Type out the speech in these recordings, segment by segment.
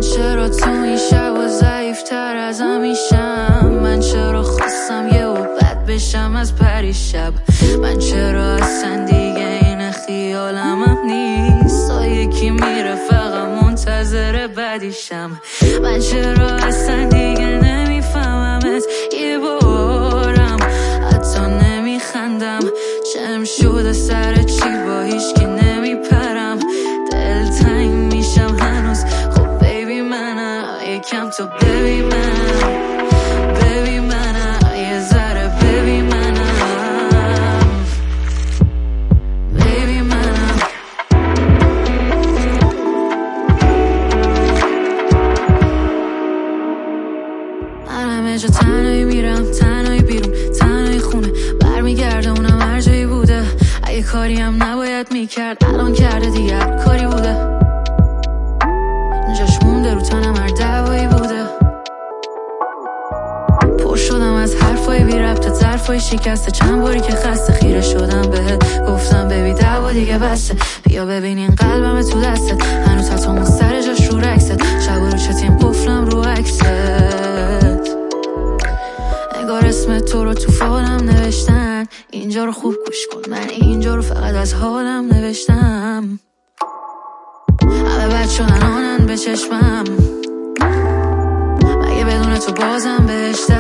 چرا تو این شب و ضعیفتر از همیشم؟ من چرا خواستم یه و بد بشم از پریشب؟ من چرا اصلا دیگه این خیالم هم نیست تا یکی میره فقط منتظر بدیشم؟ من چرا اصلا دیگه نمیفهممت یه بارم حتی نمیخندم؟ چم شده سر چی با هیچکی نمیپرم؟ دلتنگ میشم هنوز خب بیبی منم یکم تو ببین منم ببین منم یه ذره ببین منم ببین منم من همه جا تنهایی میرم تنهایی بیرون تنهایی خونه برمیگردونم هر جایی بوده اگه کاری هم نباید میکرد الان کرده دیگه کاری بوده جاش مونده رو تنم هر دعوایی بوده پر شدم از حرفای بی ربط ظرفای شکسته چند باری که خسته خیره شدم بهت گفتم ببی دعوا دیگه بسته بیا ببین این قلبم تو دستت هنوز حتی اون سر جاش رو رکست شب رو چتیم قفلم رو عکست نگار اسم تو رو تو فالم نوشتن اینجا رو خوب گوش کن من اینجا رو فقط از حالم نوشتم همه بد شدن آنن به چشمم مگه بدون تو بازم بهشت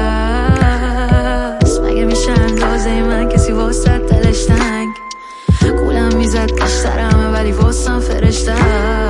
است مگه میشه اندازه من کسی واسه دلش تنگ گولم میزد بیشتر همه ولی واسم فرشته